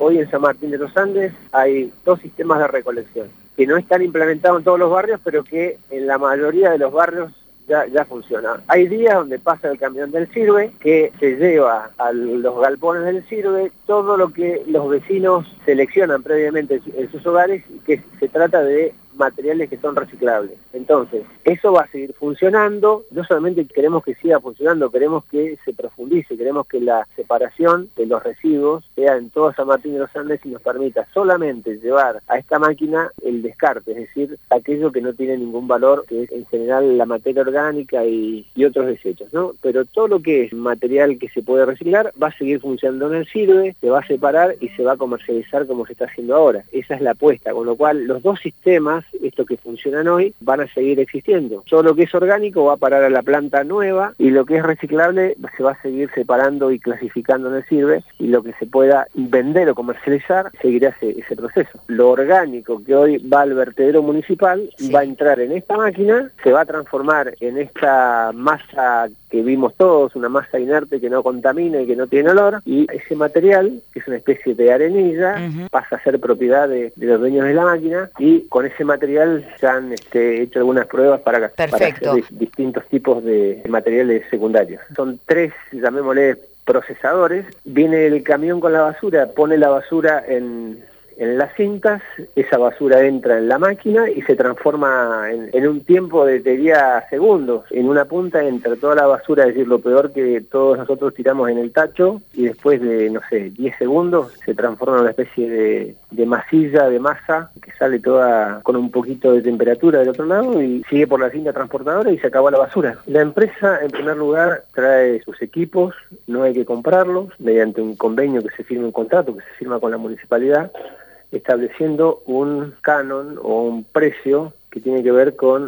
hoy en San Martín de los Andes hay 2 sistemas de recolección, que no están implementados en todos los barrios, pero que en la mayoría de los barrios ya funciona. Hay días donde pasa el camión del Sirve, que se lleva a los galpones del Sirve todo lo que los vecinos seleccionan previamente en sus hogares, y que se trata de materiales que son reciclables. Entonces, eso va a seguir funcionando. No solamente queremos que siga funcionando, queremos que se profundice, queremos que la separación de los residuos sea en todo San Martín de los Andes y nos permita solamente llevar a esta máquina el descarte, es decir, aquello que no tiene ningún valor, que es en general la materia orgánica y otros desechos, ¿no? Pero todo lo que es material que se puede reciclar va a seguir funcionando en el Sirve, se va a separar y se va a comercializar como se está haciendo ahora. Esa es la apuesta, con lo cual los 2 sistemas, estos que funcionan hoy, van a seguir existiendo. Todo lo que es orgánico va a parar a la planta nueva y lo que es reciclable se va a seguir separando y clasificando en el Sirve, y lo que se pueda vender o comercializar seguirá ese proceso. Lo orgánico que hoy va al vertedero municipal va a entrar en esta máquina, se va a transformar en esta masa que vimos todos, una masa inerte que no contamina y que no tiene olor, y ese material, que es una especie de arenilla, pasa a ser propiedad de los dueños de la máquina, y con ese material se han hecho algunas pruebas para hacer distintos tipos de materiales secundarios. Son 3, llamémosle, procesadores. Viene el camión con la basura, pone la basura en las cintas, esa basura entra en la máquina y se transforma en un tiempo de, te diría, segundos. En una punta entra toda la basura, es decir, lo peor que todos nosotros tiramos en el tacho, y después de, no sé, 10 segundos se transforma en una especie de masilla, de masa, que sale toda con un poquito de temperatura del otro lado y sigue por la cinta transportadora y se acabó la basura. La empresa, en primer lugar, trae sus equipos, no hay que comprarlos, mediante un convenio que se firma, un contrato que se firma con la municipalidad, estableciendo un canon o un precio que tiene que ver con,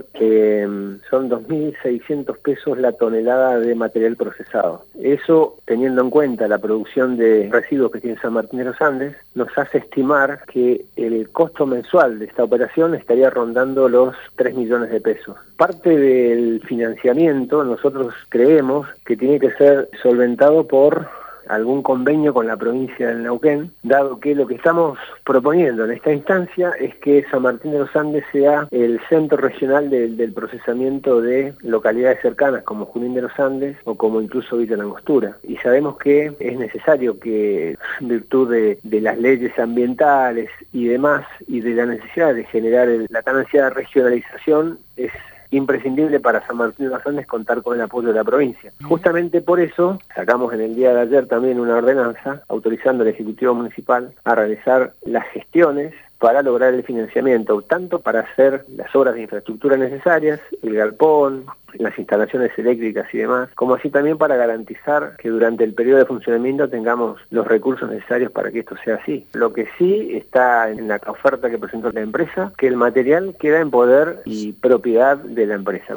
son 2.600 pesos la tonelada de material procesado. Eso, teniendo en cuenta la producción de residuos que tiene San Martín de los Andes, nos hace estimar que el costo mensual de esta operación estaría rondando los 3 millones de pesos. Parte del financiamiento, nosotros creemos que tiene que ser solventado por algún convenio con la provincia del Neuquén, dado que lo que estamos proponiendo en esta instancia es que San Martín de los Andes sea el centro regional del procesamiento de localidades cercanas como Junín de los Andes o como incluso Villa Langostura. Y sabemos que es necesario que, en virtud de las leyes ambientales y demás, y de la necesidad de generar la tan ansiada regionalización, es imprescindible para San Martín de los Andes contar con el apoyo de la provincia. Justamente por eso sacamos en el día de ayer también una ordenanza autorizando al Ejecutivo Municipal a realizar las gestiones para lograr el financiamiento, tanto para hacer las obras de infraestructura necesarias, el galpón, las instalaciones eléctricas y demás, como así también para garantizar que durante el periodo de funcionamiento tengamos los recursos necesarios para que esto sea así. Lo que sí está en la oferta que presentó la empresa, que el material queda en poder y propiedad de la empresa.